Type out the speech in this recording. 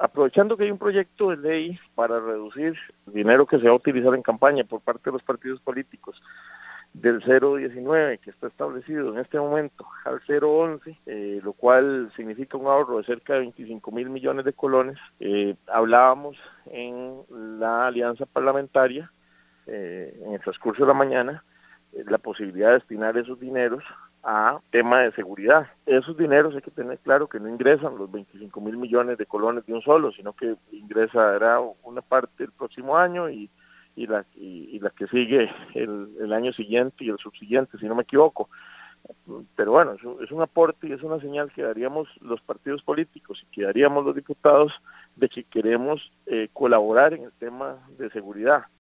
aprovechando que hay un proyecto de ley para reducir el dinero que se va a utilizar en campaña por parte de los partidos políticos del 0,19 que está establecido en este momento al 0,11, lo cual significa un ahorro de cerca de 25,000 millones de colones. Hablábamos en la alianza parlamentaria en el transcurso de la mañana la posibilidad de destinar esos dineros a tema de seguridad. Esos dineros hay que tener claro que no ingresan los 25,000 millones de colones de un solo, sino que ingresará una parte el próximo año y la que sigue el año siguiente y el subsiguiente, si no me equivoco. Pero bueno, es un aporte y es una señal que daríamos los partidos políticos y que daríamos los diputados de que queremos colaborar en el tema de seguridad.